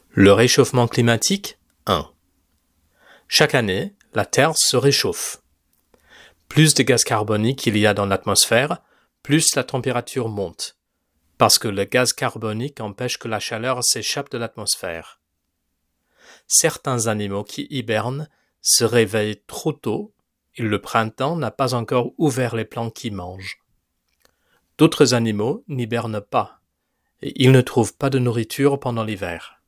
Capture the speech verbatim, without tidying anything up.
Le réchauffement climatique un. Chaque année, la Terre se réchauffe. Plus de gaz carbonique il y a dans l'atmosphère, plus la température monte, parce que le gaz carbonique empêche que la chaleur s'échappe de l'atmosphère. Certains animaux qui hibernent se réveillent trop tôt et le printemps n'a pas encore ouvert les plants qu'ils mangent. D'autres animaux n'hibernent pas et ils ne trouvent pas de nourriture pendant l'hiver.